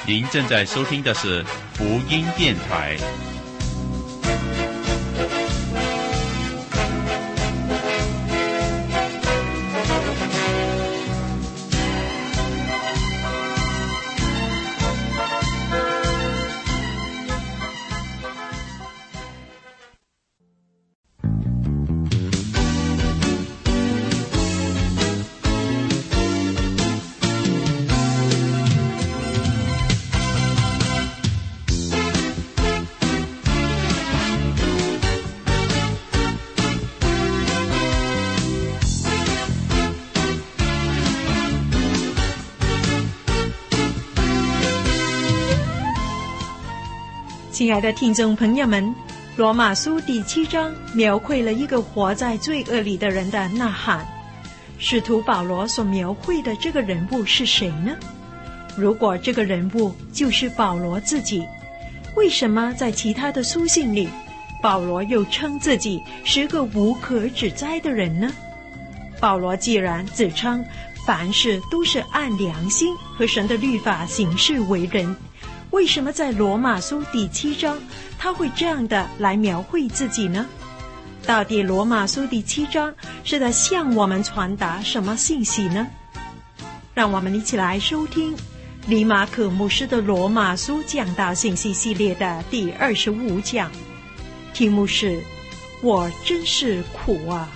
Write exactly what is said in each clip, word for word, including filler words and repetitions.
您正在收听的是福音电台。 亲爱的听众朋友们，罗马书第七章描绘了一个活在罪恶里的人的呐喊。使徒保罗所描绘的这个人物是谁呢？如果这个人物就是保罗自己，为什么在其他的书信里，保罗又称自己是个无可指摘的人呢？保罗既然自称凡事都是按良心和神的律法行事为人，为什么在罗马书第七章他会这样的来描绘自己呢？到底罗马书第七章是在向我们传达什么信息呢？让我们一起来收听李马可牧师的罗马书讲道信息系列的第二十五讲，题目是我真是苦啊。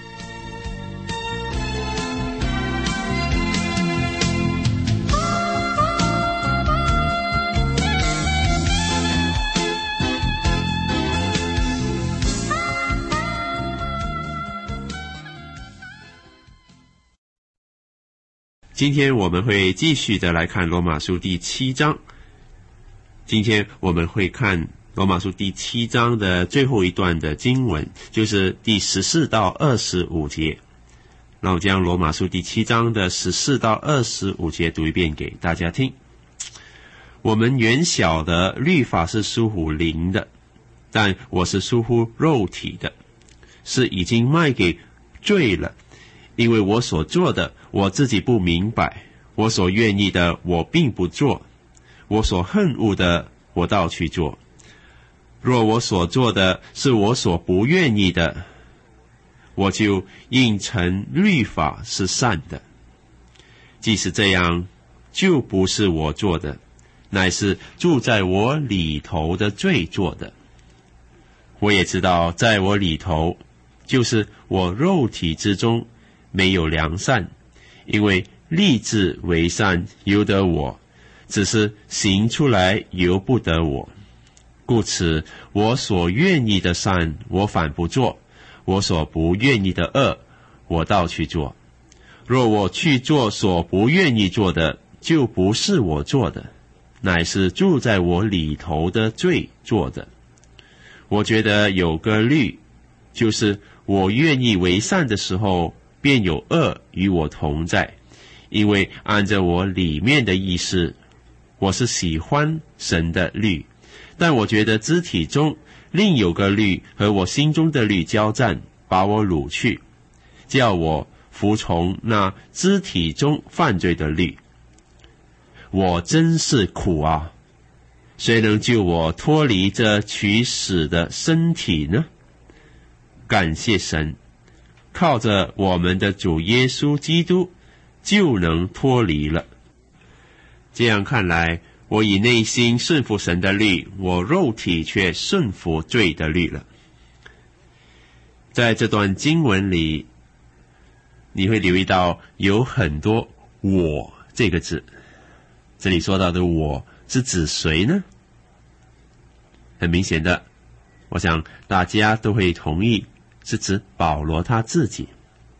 今天我们会继续的来看罗马书第七章。今天我们会看罗马书第七章的最后一段的经文，就是第十四到二十五节。那我将罗马书第七章的十四到二十五节读一遍给大家听。我们原晓得律法是属乎灵的，但我是属乎肉体的，是已经卖给罪了。因为我所做的我自己不明白，我所愿意的我并不做，我所恨恶的我倒去做。若我所做的是我所不愿意的，我就应承律法是善的。即使这样，就不是我做的，乃是住在我里头的罪做的。我也知道在我里头，就是我肉体之中没有良善，因为立志为善由得我，只是行出来由不得我。故此我所愿意的善我反不做，我所不愿意的恶我倒去做。若我去做所不愿意做的，就不是我做的，乃是住在我里头的罪做的。我觉得有个律，就是我愿意为善的时候，便有恶与我同在，因为按着我里面的意思，我是喜欢神的律，但我觉得肢体中另有个律和我心中的律交战，把我掳去，叫我服从那肢体中犯罪的律。我真是苦啊！谁能救我脱离这取死的身体呢？感谢神，靠着我们的主耶稣基督就能脱离了。这样看来，我以内心顺服神的律，我肉体却顺服罪的律了。在这段经文里，你会留意到有很多我这个字，这里说到的我是指谁呢？很明显的，我想大家都会同意，是指保罗他自己。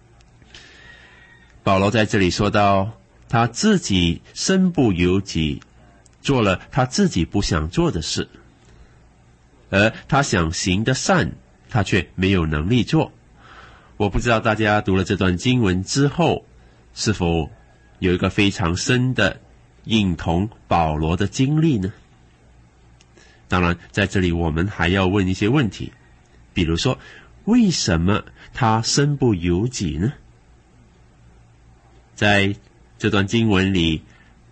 保罗在这里说到他自己身不由己，做了他自己不想做的事，而他想行的善，他却没有能力做。我不知道大家读了这段经文之后，是否有一个非常深的认同保罗的经历呢？当然，在这里我们还要问一些问题，比如说，为什么他身不由己呢？在这段经文里，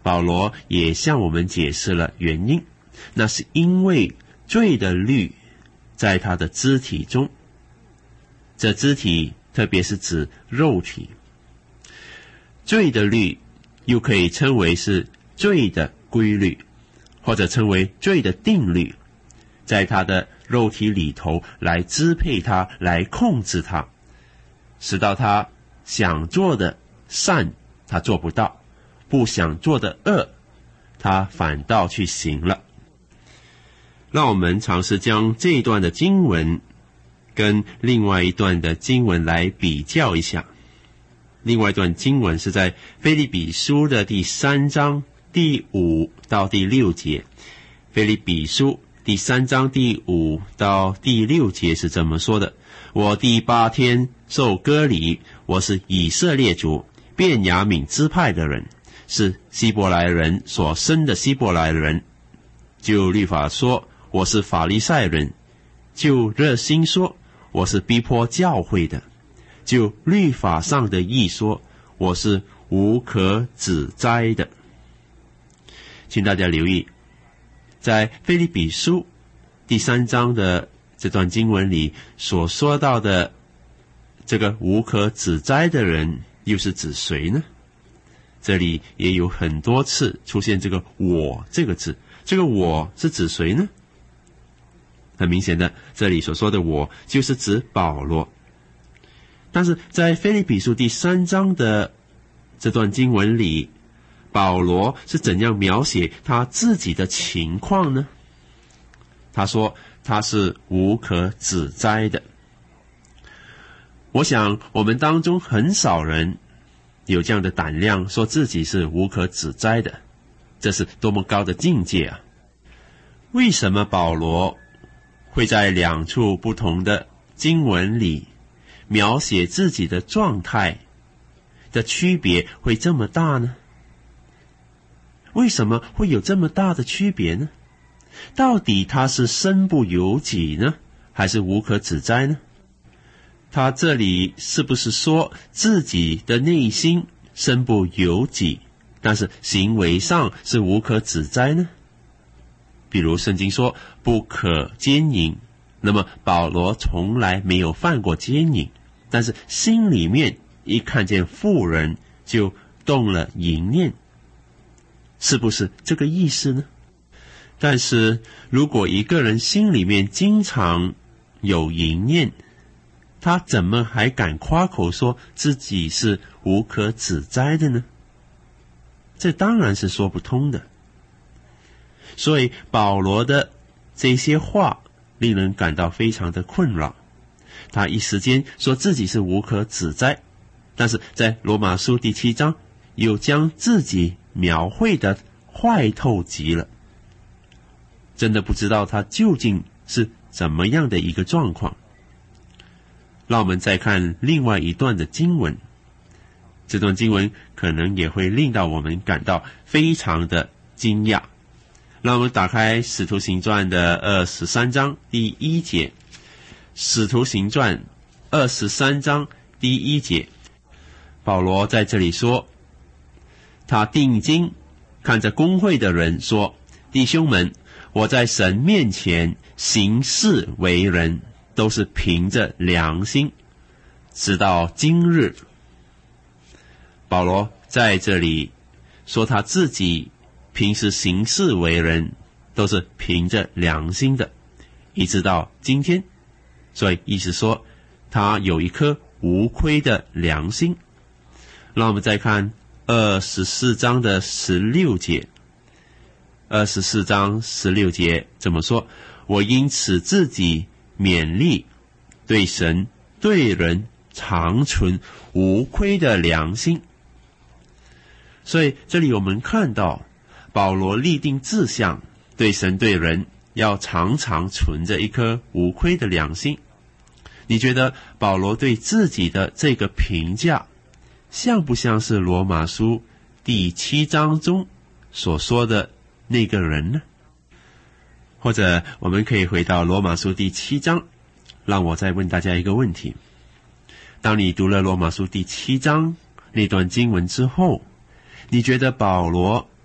保罗也向我们解释了原因，那是因为罪的律在他的肢体中，这肢体特别是指肉体。罪的律又可以称为是罪的规律，或者称为罪的定律，在他的肉体里头来支配他，来控制他，使到他想做的善他做不到，不想做的恶他反倒去行了。让我们尝试将这一段的经文跟另外一段的经文来比较一下。另外一段经文是在腓立比书的第三章第五到第六节。腓立比书第三章第五到第六节是这么说的：我第八天受割礼，我是以色列族便雅悯支派的人，是希伯来人所生的希伯来人。就律法说，我是法利赛人；就热心说，我是逼迫教会的；就律法上的义说，我是无可指摘的。请大家留意，在腓立比书第三章的这段经文里所说到的这个无可指摘的人又是指谁呢？这里也有很多次出现这个我这个字，这个我是指谁呢？很明显的，这里所说的我就是指保罗。但是在腓立比书第三章的这段经文里，保罗是怎样描写他自己的情况呢？他说他是无可指摘的。我想我们当中很少人有这样的胆量说自己是无可指摘的，这是多么高的境界啊！为什么保罗会在两处不同的经文里描写自己的状态的区别会这么大呢？为什么会有这么大的区别呢？到底他是身不由己呢，还是无可指摘呢？他这里是不是说自己的内心身不由己，但是行为上是无可指摘呢？比如圣经说不可奸淫，那么保罗从来没有犯过奸淫，但是心里面一看见妇人就动了淫念，是不是这个意思呢？但是如果一个人心里面经常有淫念，他怎么还敢夸口说自己是无可指摘的呢？这当然是说不通的。所以保罗的这些话令人感到非常的困扰，他一时间说自己是无可指摘，但是在罗马书第七章又将自己描绘的坏透极了，真的不知道他究竟是怎么样的一个状况。让我们再看另外一段的经文，这段经文可能也会令到我们感到非常的惊讶。让我们打开使徒行传的二十三章第一节。使徒行传二十三章第一节，保罗在这里说，他定睛看着公会的人说，弟兄们，我在神面前行事为人都是凭着良心，直到今日。保罗在这里说他自己平时行事为人都是凭着良心的，一直到今天。所以意思说他有一颗无亏的良心。让我们再看二十四章的十六节。二十四章十六节这么说，我因此自己勉励，对神对人常存无亏的良心。所以这里我们看到保罗立定志向，对神对人要常常存着一颗无亏的良心。你觉得保罗对自己的这个评价像不像是罗马书第七章中所说的那个人呢？或者我们可以回到罗马书第七章，让我再问大家一个问题。当你读了罗马书第七章那段经文之后，你觉得保罗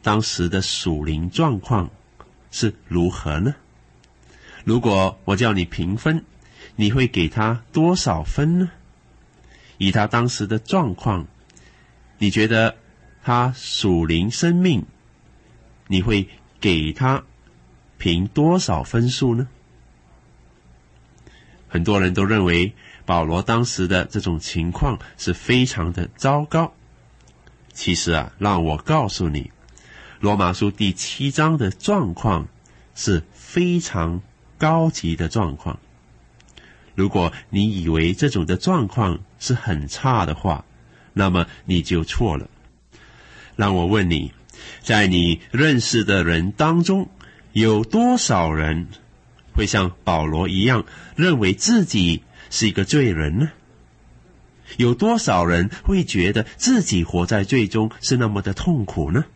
当时的属灵状况是如何呢？如果我叫你评分，你会给他多少分呢？以他当时的状况，你觉得他属灵生命，你会给他评多少分数呢？很多人都认为保罗当时的这种情况是非常的糟糕。其实啊，让我告诉你，罗马书第七章的状况是非常高级的状况。如果你以为这种的状况是很差的话，那么你就错了。让我问你，在你认识的人当中，有多少人会像保罗一样认为自己是一个罪人呢？有多少人会觉得自己活在罪中是那么的痛苦呢？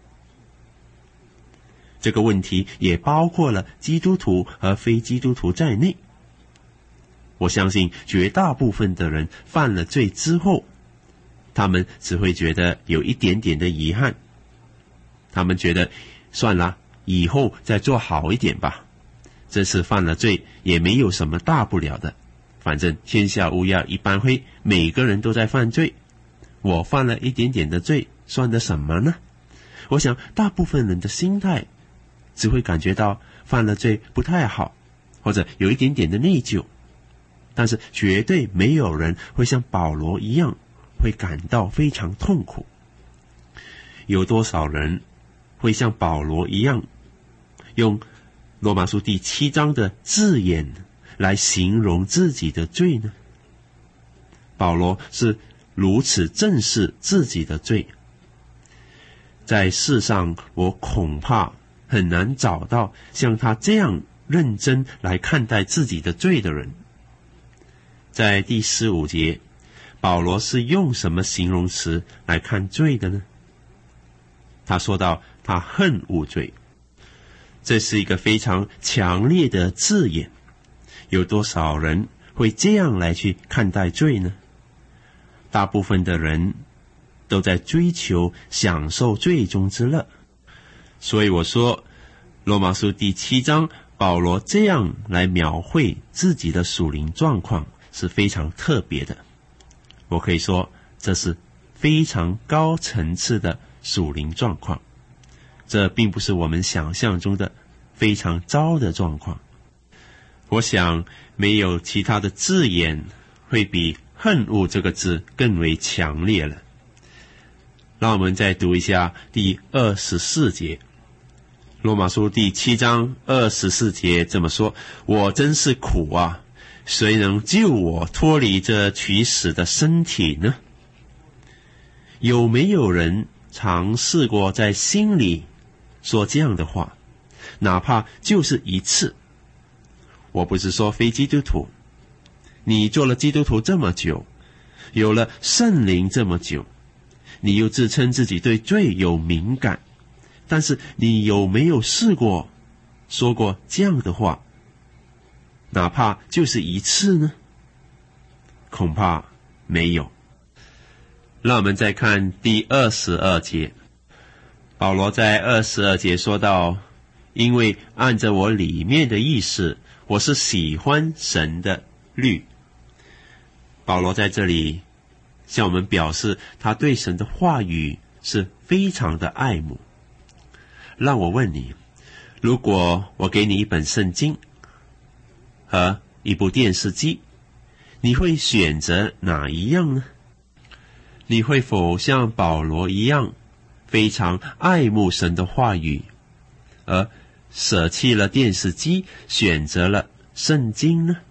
这个问题也包括了基督徒和非基督徒在内。我相信绝大部分的人犯了罪之后，他们只会觉得有一点点的遗憾，他们觉得算了，以后再做好一点吧，这次犯了罪也没有什么大不了的，反正天下乌鸦一般黑，每个人都在犯罪，我犯了一点点的罪算得什么呢？我想大部分人的心态只会感觉到犯了罪不太好，或者有一点点的内疚，但是绝对没有人会像保罗一样会感到非常痛苦。有多少人会像保罗一样用罗马书第七章的字眼来形容自己的罪呢？保罗是如此正视自己的罪，在世上我恐怕很难找到像他这样认真来看待自己的罪的人。在第十五节，保罗是用什么形容词来看罪的呢？他说到他恨恶罪，这是一个非常强烈的字眼。有多少人会这样来去看待罪呢？大部分的人都在追求享受罪中之乐。所以我说罗马书第七章保罗这样来描绘自己的属灵状况是非常特别的。我可以说这是非常高层次的属灵状况，这并不是我们想象中的非常糟的状况。我想没有其他的字眼会比恨恶这个字更为强烈了。让我们再读一下第二十四节，罗马书第七章二十四节这么说：我真是苦啊，谁能救我脱离这取死的身体呢？有没有人尝试过在心里说这样的话，哪怕就是一次？我不是说非基督徒，你做了基督徒这么久，有了圣灵这么久，你又自称自己对罪有敏感，但是你有没有试过说过这样的话，哪怕就是一次呢？恐怕没有。让我们再看第二十二节，保罗在二十二节说到，因为按着我里面的意思，我是喜欢神的律。保罗在这里向我们表示他对神的话语是非常的爱慕。让我问你，如果我给你一本圣经和一部电视机，你会选择哪一样呢？你会否像保罗一样非常爱慕神的话语，而舍弃了电视机，选择了圣经呢？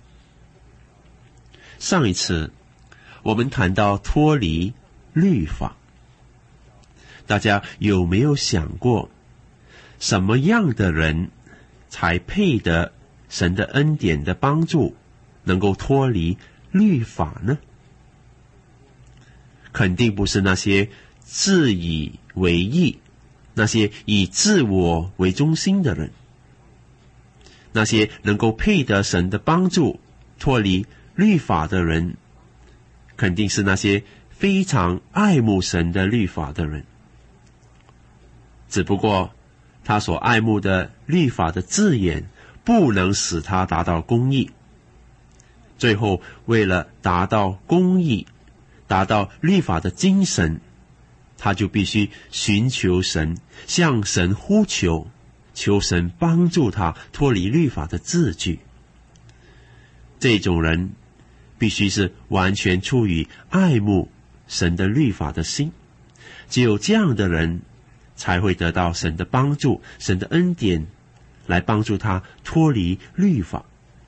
上一次我们谈到脱离律法，大家有没有想过，什么样的人才配得神的恩典的帮助，能够脱离律法呢？肯定不是那些自以为义，那些以自我为中心的人。那些能够配得神的帮助脱离律法的人，肯定是那些非常爱慕神的律法的人。 只不过他所爱慕的律法的字眼不能使他达到公义。最后为了达到公义，达到律法的精神，他就必须寻求神，向神呼求，求神帮助他脱离律法的字句。这种人必须是完全出于爱慕神的律法的心，只有这样的人才会得到神的帮助，神的恩典来帮助他脱离律法。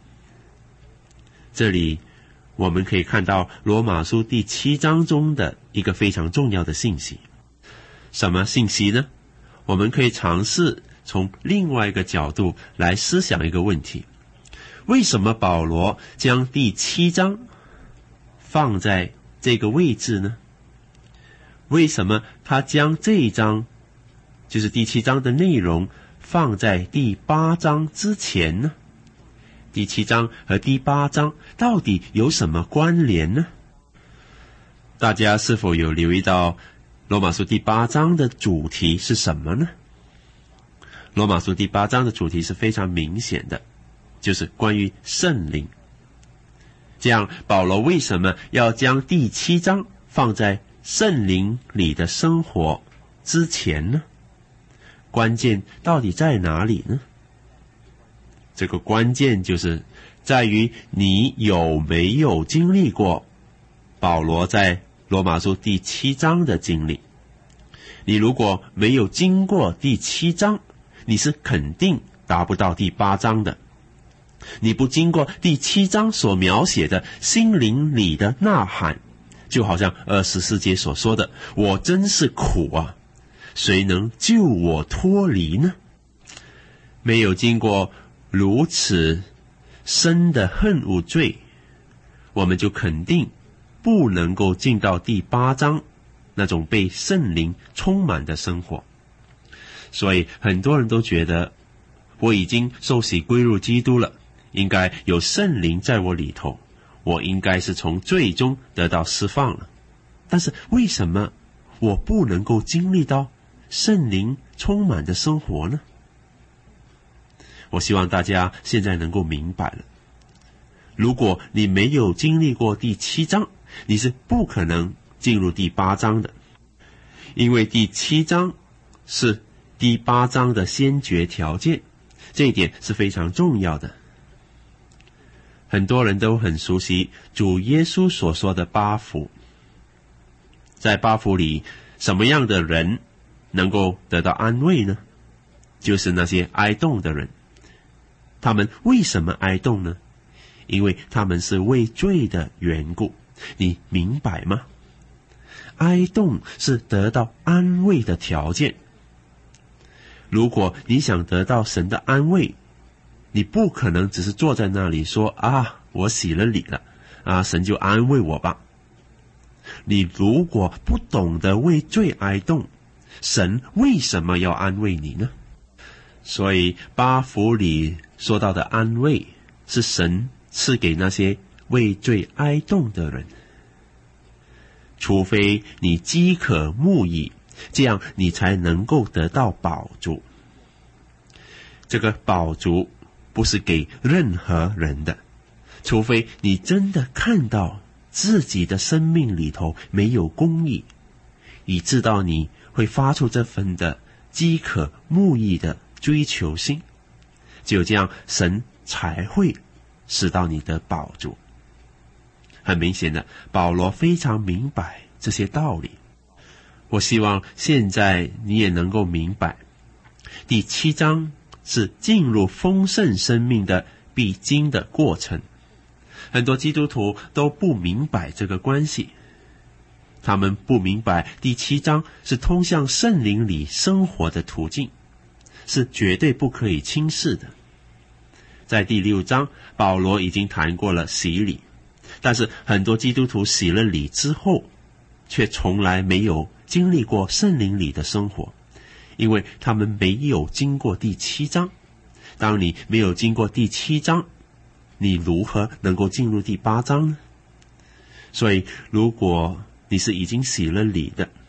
这里我们可以看到罗马书第七章中的一个非常重要的信息。什么信息呢？我们可以尝试从另外一个角度来思想一个问题：为什么保罗将第七章放在这个位置呢？为什么他将这一章，就是第七章的内容，放在第八章之前呢？第七章和第八章到底有什么关联呢？大家是否有留意到罗马书第八章的主题是什么呢？罗马书第八章的主题是非常明显的，就是关于圣灵。这样保罗为什么要将第七章放在圣灵里的生活之前呢？关键到底在哪里呢？这个关键就是在于你有没有经历过保罗在罗马书第七章的经历。你如果没有经过第七章，你是肯定达不到第八章的。你不经过第七章所描写的心灵里的呐喊，就好像二十四节所说的，我真是苦啊，谁能救我脱离呢？没有经过如此深的恨恶罪，我们就肯定不能够进到第八章那种被圣灵充满的生活。所以很多人都觉得我已经受洗归入基督了，应该有圣灵在我里头，我应该是从罪中得到释放了。但是为什么我不能够经历到圣灵充满的生活呢？我希望大家现在能够明白了，如果你没有经历过第七章，你是不可能进入第八章的，因为第七章是第八章的先决条件，这一点是非常重要的。很多人都很熟悉主耶稣所说的八福，在八福里，什么样的人能够得到安慰呢？就是那些哀痛的人。他们为什么哀痛呢？因为他们是为罪的缘故。你明白吗？哀痛是得到安慰的条件。如果你想得到神的安慰，你不可能只是坐在那里说啊，我洗了礼了啊，神就安慰我吧。你如果不懂得为罪哀痛，神为什么要安慰你呢？所以八福里说到的安慰，是神赐给那些为罪哀痛的人。除非你饥渴慕义，这样你才能够得到饱足。这个饱足不是给任何人的，除非你真的看到自己的生命里头没有公义，以致到你会发出这份的饥渴慕义的追求心，只有这样，神才会使到你的饱足。很明显的，保罗非常明白这些道理。我希望现在你也能够明白，第七章是进入丰盛生命的必经的过程。很多基督徒都不明白这个关系，他们不明白第七章是通向圣灵里生活的途径，是绝对不可以轻视的。在第六章，保罗已经谈过了洗礼，但是很多基督徒洗了礼之后，却从来没有经历过圣灵里的生活，因为他们没有经过第七章。当你没有经过第七章，你如何能够进入第八章呢？所以如果你是已经洗了礼的，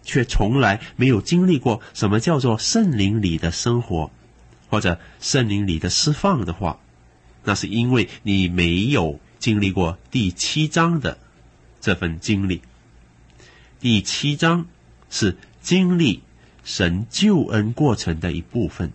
却从来没有经历过什么叫做圣灵里的生活，或者圣灵里的释放的话，那是因为你没有经历过第七章的这份经历。第七章是经历神救恩过程的一部分。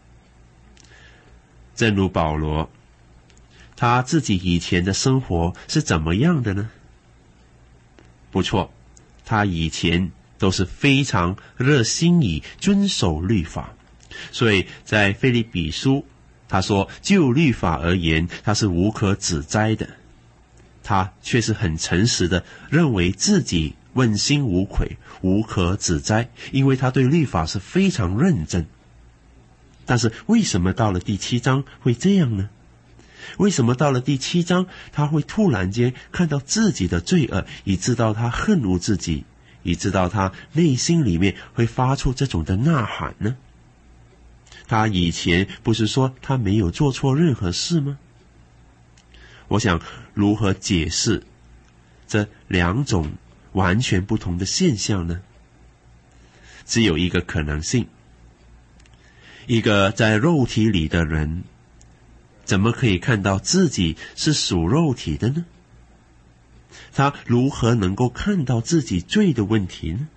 正如保罗，他自己以前的生活是怎么样的呢？不错，他以前都是非常热心以遵守律法，所以在腓立比书他说，就律法而言他是无可指摘的。他却是很诚实的认为自己问心无愧，无可指摘，因为他对律法是非常认真。但是为什么到了第七章会这样呢？为什么到了第七章他会突然间看到自己的罪恶，以致到他恨恶自己，以致到他内心里面会发出这种的呐喊呢？他以前不是说他没有做错任何事吗？我想如何解释这两种完全不同的现象呢？只有一个可能性，一个在肉体里的人怎么可以看到自己是属肉体的呢？他如何能够看到自己罪的问题呢？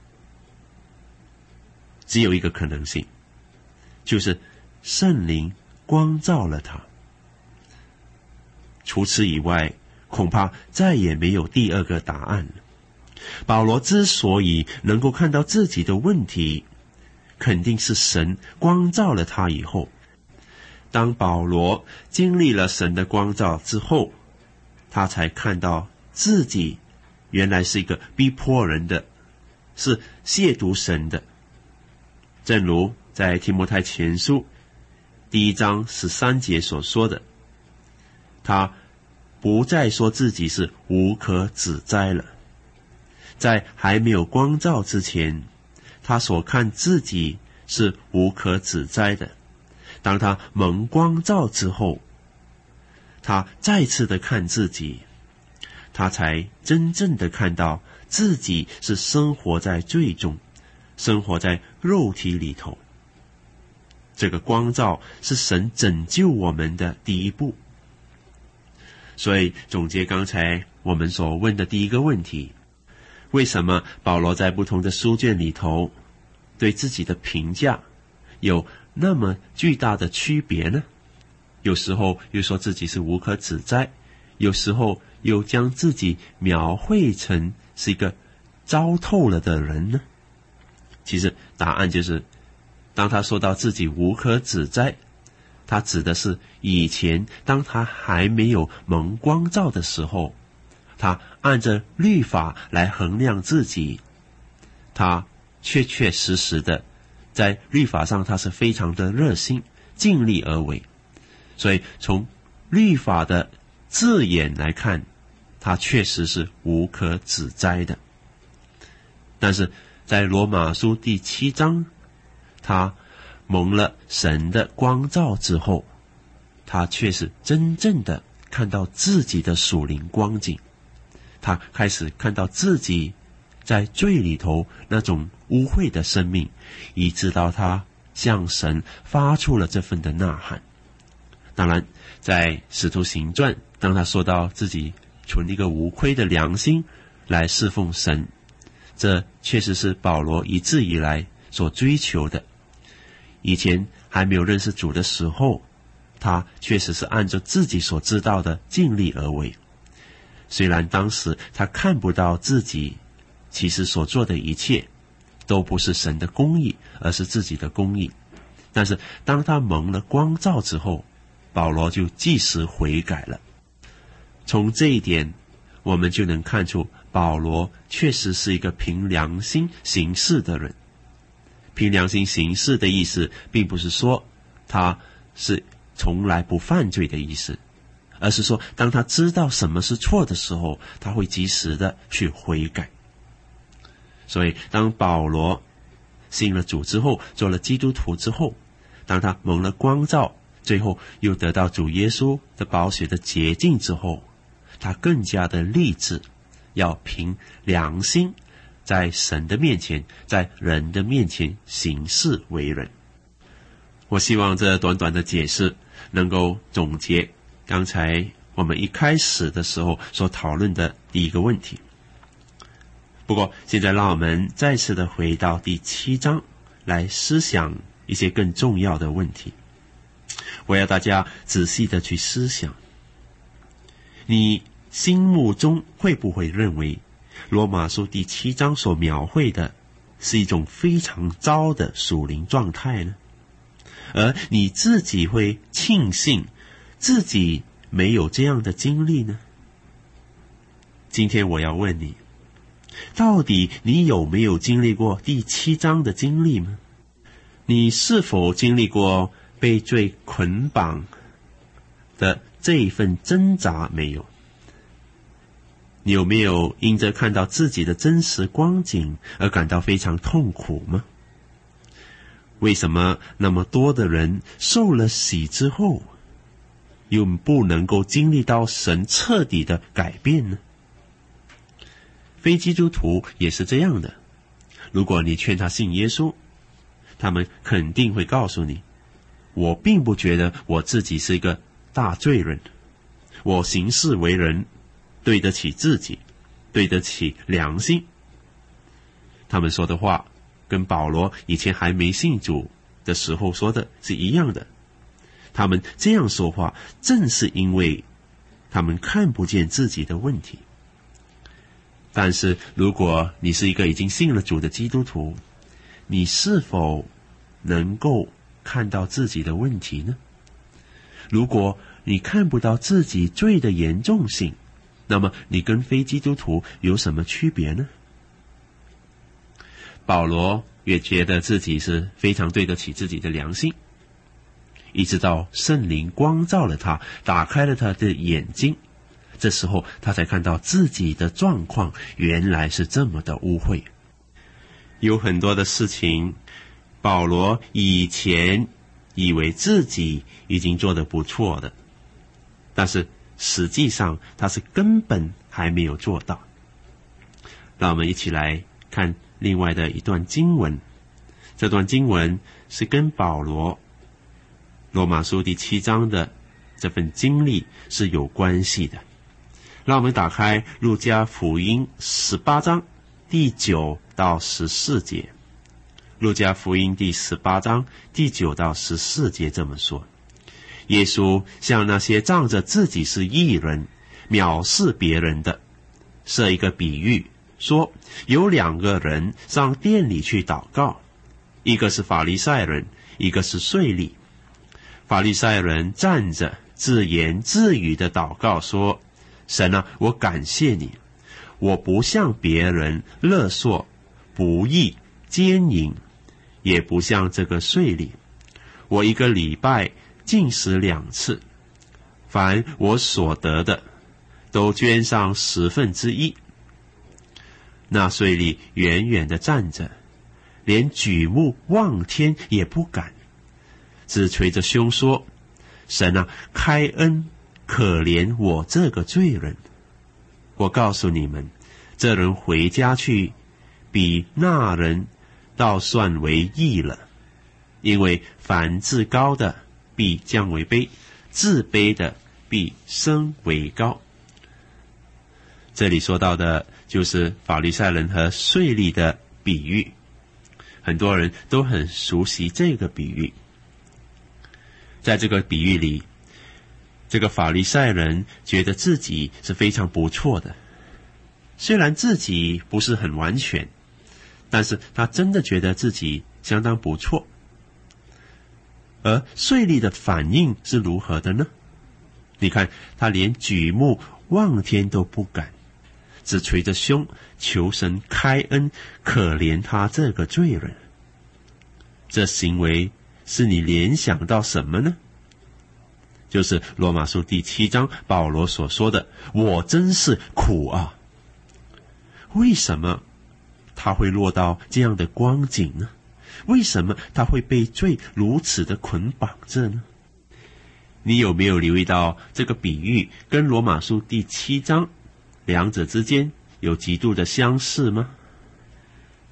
只有一个可能性，就是圣灵光照了他。除此以外，恐怕再也没有第二个答案了。保罗之所以能够看到自己的问题，肯定是神光照了他以后。当保罗经历了神的光照之后，他才看到自己原来是一个逼迫人的，是亵渎神的。正如在提摩太前书第一章十三节所说的，他不再说自己是无可指摘了。在还没有光照之前，他所看自己是无可指摘的。当他蒙光照之后，他再次的看自己，他才真正的看到自己是生活在罪中，生活在肉体里头。这个光照是神拯救我们的第一步。所以总结刚才我们所问的第一个问题，为什么保罗在不同的书卷里头对自己的评价有那么巨大的区别呢？有时候又说自己是无可指摘，有时候又将自己描绘成是一个糟透了的人呢？其实答案就是，当他说到自己无可指摘，他指的是以前当他还没有蒙光照的时候，他按着律法来衡量自己，他确确实实的在律法上他是非常的热心，尽力而为。所以从律法的字眼来看，他确实是无可指摘的。但是在罗马书第七章，他蒙了神的光照之后，他却是真正的看到自己的属灵光景。他开始看到自己在罪里头那种污秽的生命，以致到他向神发出了这份的呐喊。当然在使徒行传，当他说到自己存一个无愧的良心来侍奉神，这确实是保罗一直以来所追求的。以前还没有认识主的时候，他确实是按照自己所知道的尽力而为。虽然当时他看不到自己其实所做的一切都不是神的公义，而是自己的公义，但是当他蒙了光照之后，保罗就即时悔改了。从这一点我们就能看出，保罗确实是一个凭良心行事的人。凭良心行事的意思并不是说他是从来不犯罪的意思，而是说当他知道什么是错的时候，他会及时的去悔改。所以当保罗信了主之后，做了基督徒之后，当他蒙了光照，最后又得到主耶稣的宝血的洁净之后，他更加的立志要凭良心在神的面前，在人的面前行事为人。我希望这短短的解释能够总结刚才我们一开始的时候所讨论的第一个问题。不过现在让我们再次的回到第七章来思想一些更重要的问题。我要大家仔细的去思想，你心目中会不会认为罗马书第七章所描绘的是一种非常糟的属灵状态呢？而你自己会庆幸自己没有这样的经历呢？今天我要问你，到底你有没有经历过第七章的经历吗？你是否经历过被罪捆绑的这一份挣扎没有？你有没有因着看到自己的真实光景而感到非常痛苦吗？为什么那么多的人受了洗之后又不能够经历到神彻底的改变呢？非基督徒也是这样的，如果你劝他信耶稣，他们肯定会告诉你，我并不觉得我自己是一个大罪人，我行事为人对得起自己，对得起良心。他们说的话跟保罗以前还没信主的时候说的是一样的。他们这样说话，正是因为他们看不见自己的问题。但是如果你是一个已经信了主的基督徒，你是否能够看到自己的问题呢？如果你看不到自己罪的严重性，那么你跟非基督徒有什么区别呢？保罗也觉得自己是非常对得起自己的良心，一直到圣灵光照了他，打开了他的眼睛，这时候他才看到自己的状况原来是这么的污秽。有很多的事情保罗以前以为自己已经做得不错的，但是实际上他是根本还没有做到。让我们一起来看另外的一段经文，这段经文是跟保罗罗马书第七章的这份经历是有关系的。让我们打开路加福音十八章第九到十四节。路加福音第十八章第九到十四节这么说：耶稣向那些仗着自己是义人藐视别人的设一个比喻，说有两个人上殿里去祷告，一个是法利赛人，一个是税吏。法利赛人站着自言自语的祷告说：神啊，我感谢你，我不向别人勒索、不义、奸淫，也不像这个税吏。我一个礼拜禁食两次，凡我所得的都捐上十分之一。那税吏远远地站着，连举目望天也不敢，只捶着胸说：神啊，开恩可怜我这个罪人。我告诉你们，这人回家去，比那人倒算为义了。因为凡自高的必降为卑，自卑的必升为高。这里说到的就是法利赛人和税吏的比喻，很多人都很熟悉这个比喻。在这个比喻里，这个法利赛人觉得自己是非常不错的，虽然自己不是很完全，但是他真的觉得自己相当不错。而税吏的反应是如何的呢？你看，他连举目望天都不敢，只捶着胸求神开恩，可怜他这个罪人。这行为是你联想到什么呢？就是罗马书第七章保罗所说的：我真是苦啊！为什么他会落到这样的光景呢？为什么他会被罪如此的捆绑着呢？你有没有留意到这个比喻跟罗马书第七章两者之间有极度的相似吗？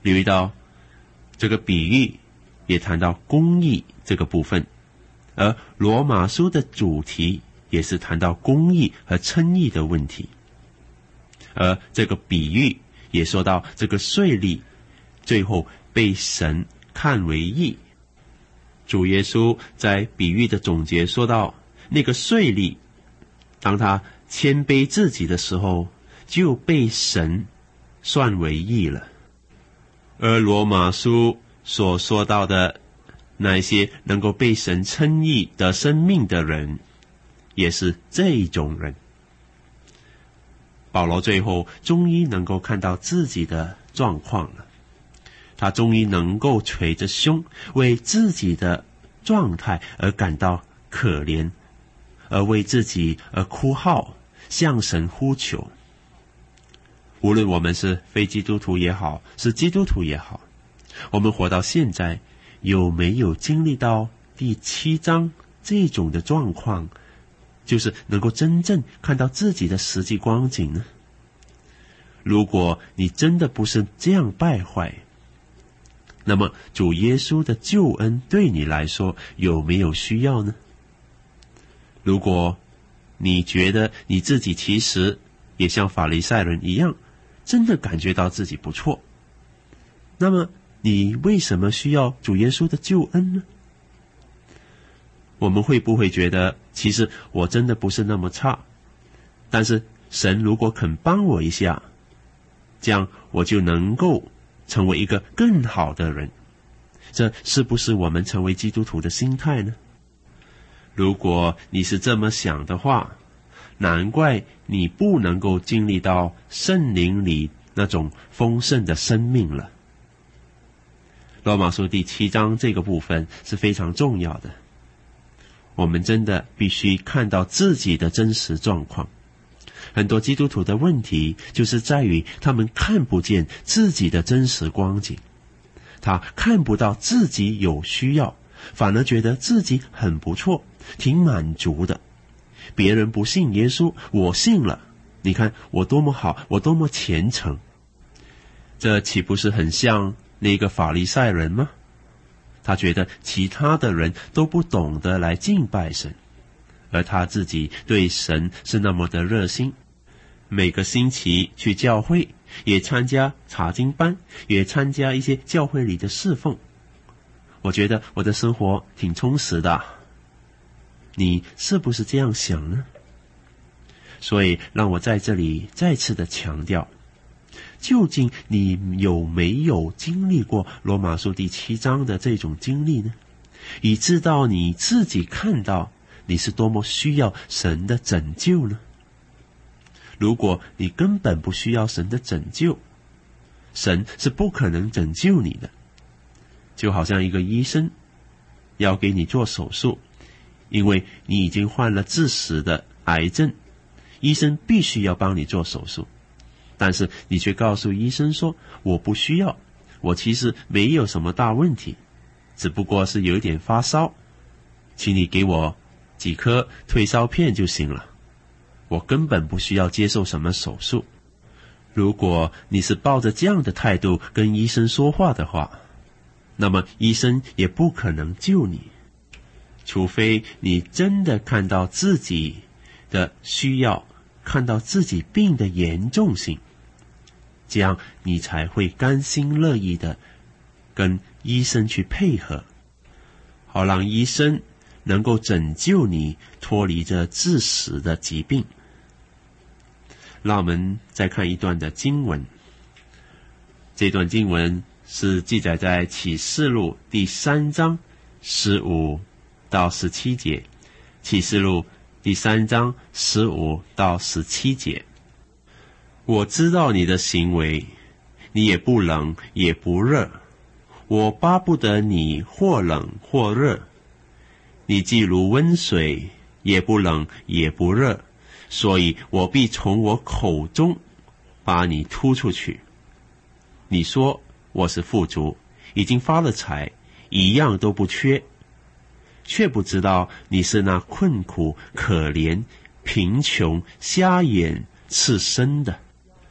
留意到这个比喻也谈到公义这个部分，而罗马书的主题也是谈到公义和称义的问题，而这个比喻也说到这个税吏最后被神看为义。主耶稣在比喻的总结说到，那个税吏当他谦卑自己的时候，就被神算为义了。而罗马书所说到的那些能够被神称义的生命的人，也是这一种人。保罗最后终于能够看到自己的状况了，他终于能够捶着胸为自己的状态而感到可怜，而为自己而哭号，向神呼求。无论我们是非基督徒也好，是基督徒也好，我们活到现在，有没有经历到第七章这种的状况，就是能够真正看到自己的实际光景呢？如果你真的不是这样败坏，那么主耶稣的救恩对你来说有没有需要呢？如果你觉得你自己其实也像法利赛人一样，真的感觉到自己不错，那么你为什么需要主耶稣的救恩呢？我们会不会觉得，其实我真的不是那么差，但是神如果肯帮我一下，这样我就能够成为一个更好的人，这是不是我们成为基督徒的心态呢？如果你是这么想的话，难怪你不能够经历到圣灵里那种丰盛的生命了。罗马书第七章这个部分是非常重要的，我们真的必须看到自己的真实状况。很多基督徒的问题就是在于他们看不见自己的真实光景，他看不到自己有需要，反而觉得自己很不错，挺满足的。别人不信耶稣，我信了，你看我多么好，我多么虔诚。这岂不是很像那个法利赛人吗？他觉得其他的人都不懂得来敬拜神，而他自己对神是那么的热心，每个星期去教会，也参加查经班，也参加一些教会里的侍奉。我觉得我的生活挺充实的，你是不是这样想呢？所以让我在这里再次的强调，究竟你有没有经历过罗马书第七章的这种经历呢？以致到你自己看到你是多么需要神的拯救呢？如果你根本不需要神的拯救，神是不可能拯救你的。就好像一个医生要给你做手术，因为你已经患了致死的癌症，医生必须要帮你做手术，但是你却告诉医生说，我不需要，我其实没有什么大问题，只不过是有一点发烧，请你给我几颗退烧片就行了，我根本不需要接受什么手术。如果你是抱着这样的态度跟医生说话的话，那么医生也不可能救你，除非你真的看到自己的需要，看到自己病的严重性，这样你才会甘心乐意的跟医生去配合，好让医生能够拯救你脱离这致死的疾病。让我们再看一段的经文，这段经文是记载在启示录第三章十五到十七节，启示录第三章十五到十七节。我知道你的行为，你也不冷也不热，我巴不得你或冷或热。你既如温水，也不冷也不热，所以我必从我口中把你吐出去。你说我是富足，已经发了财，一样都不缺，却不知道你是那困苦、可怜、贫穷、瞎眼、赤身的。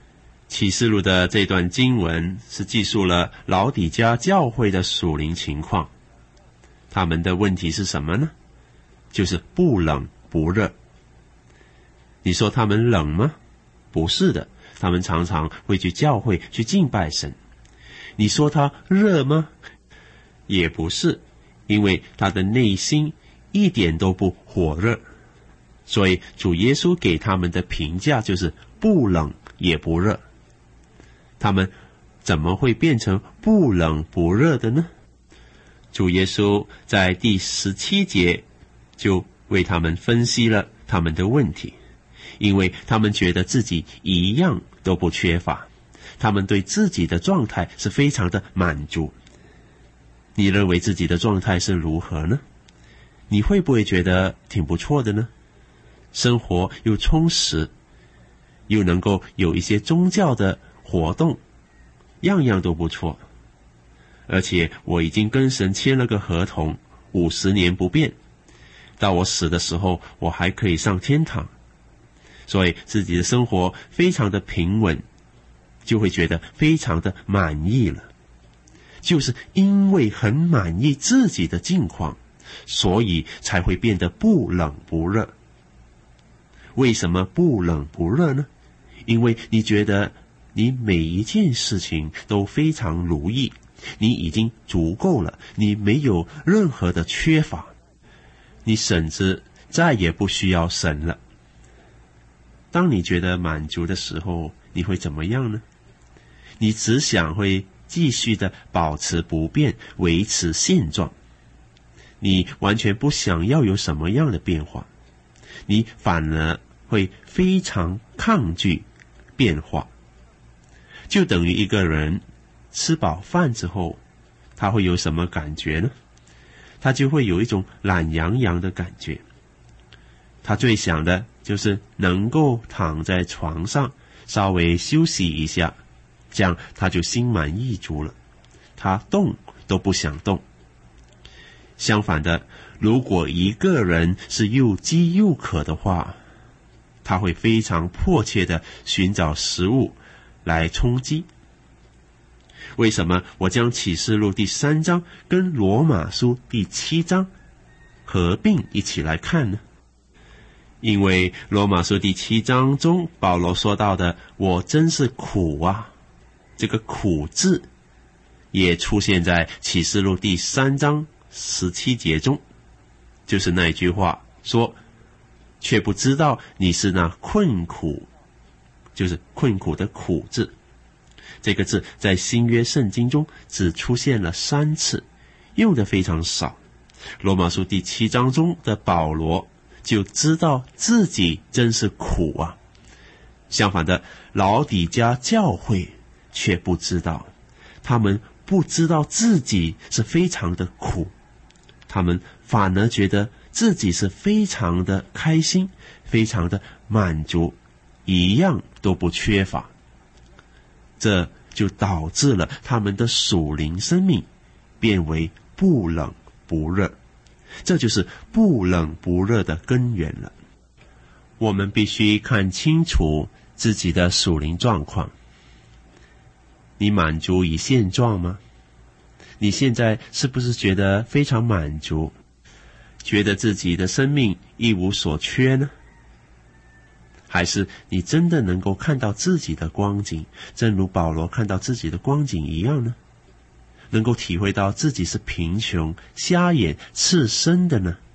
启示录的这段经文是记述了老底嘉教会的属灵情况。他们的问题是什么呢？就是不冷不热。你说他们冷吗？不是的，他们常常会去教会去敬拜神。你说他热吗？也不是，因为他的内心一点都不火热。所以主耶稣给他们的评价就是不冷也不热。他们怎么会变成不冷不热的呢？主耶稣在第十七节就为他们分析了他们的问题，因为他们觉得自己一样都不缺乏，他们对自己的状态是非常的满足。你认为自己的状态是如何呢？你会不会觉得挺不错的呢？生活又充实，又能够有一些宗教的活动，样样都不错。而且我已经跟神签了个合同，五十年不变，到我死的时候我还可以上天堂。所以自己的生活非常的平稳，就会觉得非常的满意了。就是因为很满意自己的境况，所以才会变得不冷不热。为什么不冷不热呢？因为你觉得你每一件事情都非常如意，你已经足够了，你没有任何的缺乏，你甚至再也不需要神了。当你觉得满足的时候，你会怎么样呢？你只想会继续的保持不变，维持现状。你完全不想要有什么样的变化，你反而会非常抗拒变化。就等于一个人吃饱饭之后，他会有什么感觉呢？他就会有一种懒洋洋的感觉。他最想的就是能够躺在床上稍微休息一下，这样他就心满意足了，他动都不想动。相反的，如果一个人是又饥又渴的话，他会非常迫切的寻找食物来充饥。为什么我将启示录第三章跟罗马书第七章合并一起来看呢？因为罗马书第七章中保罗说到的我真是苦啊，这个苦字也出现在启示录第三章十七节中，就是那句话说，却不知道你是那困苦，就是困苦的苦字。这个字在新约圣经中只出现了三次，用的非常少。罗马书第七章中的保罗就知道自己真是苦啊。相反的，老底嘉教会却不知道，他们不知道自己是非常的苦，他们反而觉得自己是非常的开心，非常的满足，一样都不缺乏。这就导致了他们的属灵生命变为不冷不热，这就是不冷不热的根源了。我们必须看清楚自己的属灵状况。你满足于现状吗？你现在是不是觉得非常满足，觉得自己的生命一无所缺呢？还是你真的能够看到自己的光景，正如保罗看到自己的光景一样呢？能够体会到自己是贫穷、瞎眼、赤身的呢？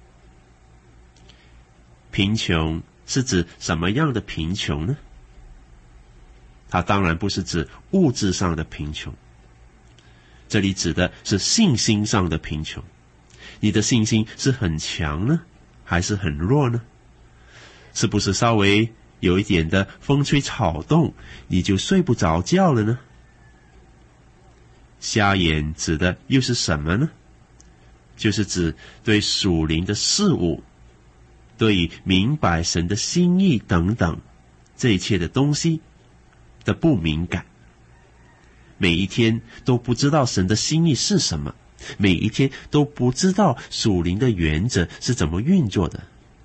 贫穷是指什么样的贫穷呢？它当然不是指物质上的贫穷，这里指的是信心上的贫穷。你的信心是很强呢，还是很弱呢？是不是稍微有一点的风吹草动，你就睡不着觉了呢？瞎眼指的又是什么呢？就是指对属灵的事物，对于明白神的心意等等这一切的东西的不敏感，每一天都不知道神的心意是什么，每一天都不知道属灵的原则是怎么运作的。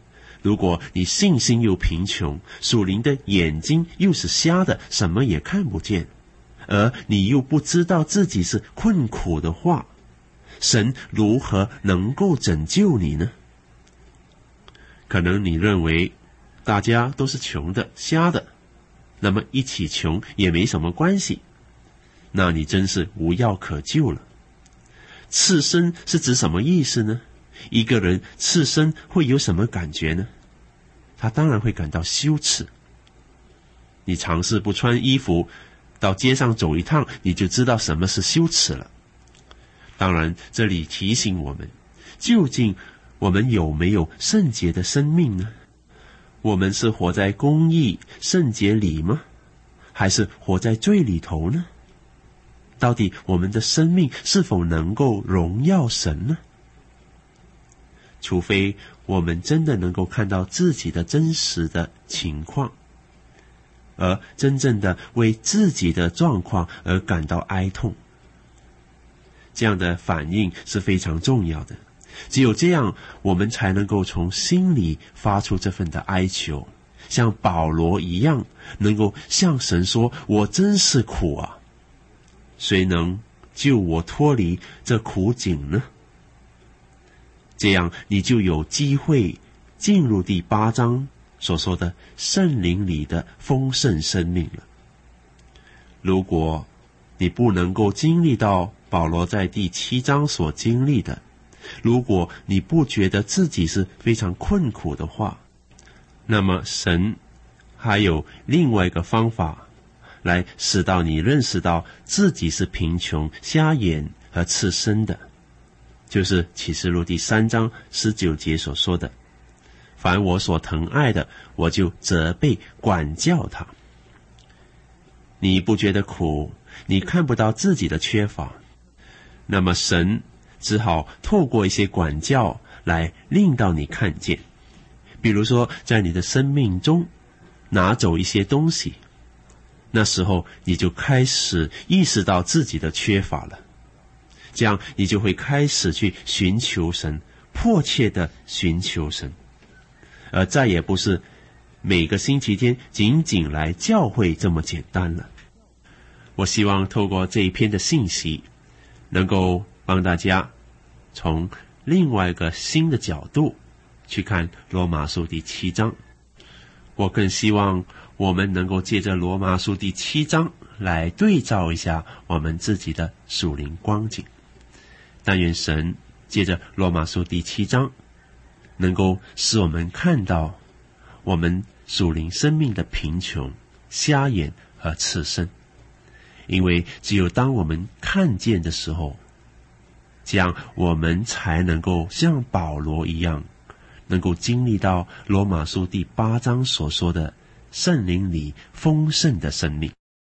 如果你信心又贫穷，属灵的眼睛又是瞎的，什么也看不见，而你又不知道自己是困苦的话，神如何能够拯救你呢？可能你认为大家都是穷的、瞎的，那么一起穷也没什么关系，那你真是无药可救了。赤身是指什么意思呢？一个人赤身会有什么感觉呢？他当然会感到羞耻。你尝试不穿衣服到街上走一趟，你就知道什么是羞耻了。当然，这里提醒我们，究竟我们有没有圣洁的生命呢？我们是活在公义、圣洁里吗？还是活在罪里头呢？到底我们的生命是否能够荣耀神呢？除非我们真的能够看到自己的真实的情况，而真正的为自己的状况而感到哀痛，这样的反应是非常重要的。只有这样，我们才能够从心里发出这份的哀求，像保罗一样，能够向神说：我真是苦啊，谁能救我脱离这苦境呢？这样你就有机会进入第八章所说的圣灵里的丰盛生命了。如果你不能够经历到保罗在第七章所经历的，如果你不觉得自己是非常困苦的话，那么神还有另外一个方法来使到你认识到自己是贫穷、瞎眼和赤身的，就是启示录第三章十九节所说的：凡我所疼爱的，我就责备管教他。你不觉得苦，你看不到自己的缺乏，那么神只好透过一些管教来令到你看见。比如说在你的生命中拿走一些东西，那时候你就开始意识到自己的缺乏了，这样你就会开始去寻求神，迫切的寻求神，而再也不是每个星期天仅仅来教会这么简单了。我希望透过这一篇的信息，能够帮大家从另外一个新的角度去看罗马书第七章。我更希望我们能够借着罗马书第七章来对照一下我们自己的属灵光景。但愿神借着罗马书第七章能够使我们看到我们属灵生命的贫穷、瞎眼和赤身。因为只有当我们看见的时候，这样我们才能够像保罗一样，能够经历到罗马书第八章所说的圣灵里丰盛的生命。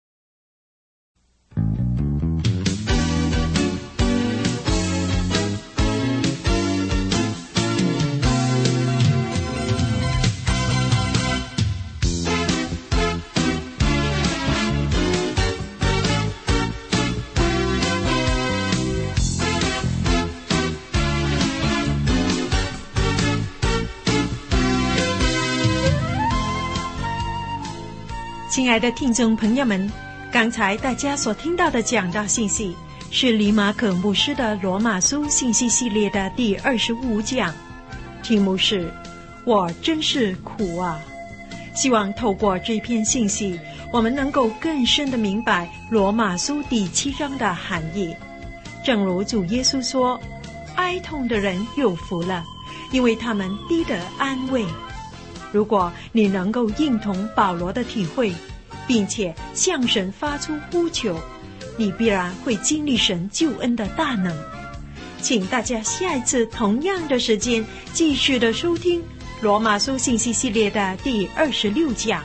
亲爱的听众朋友们，刚才大家所听到的讲道信息是李马可牧师的罗马书信息系列的第二十五讲，题目是我真是苦啊。希望透过这篇信息，我们能够更深地明白罗马书第七章的含义。正如主耶稣说，哀痛的人有福了，因为他们必得安慰。如果你能够认同保罗的体会，并且向神发出呼求，你必然会经历神救恩的大能。请大家下一次同样的时间继续的收听罗马书信息系列的第二十六讲。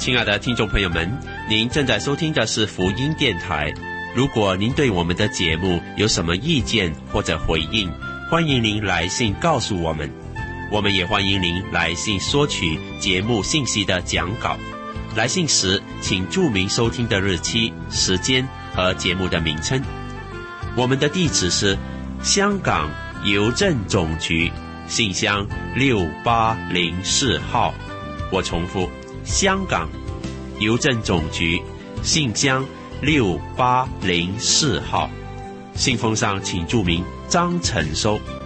亲爱的听众朋友们，您正在收听的是福音电台。如果您对我们的节目有什么意见或者回应，欢迎您来信告诉我们。我们也欢迎您来信索取节目信息的讲稿。来信时请注明收听的日期、时间和节目的名称。我们的地址是香港邮政总局信箱六八零四号。我重复，香港邮政总局信箱六八零四号。信封上请注明张成收。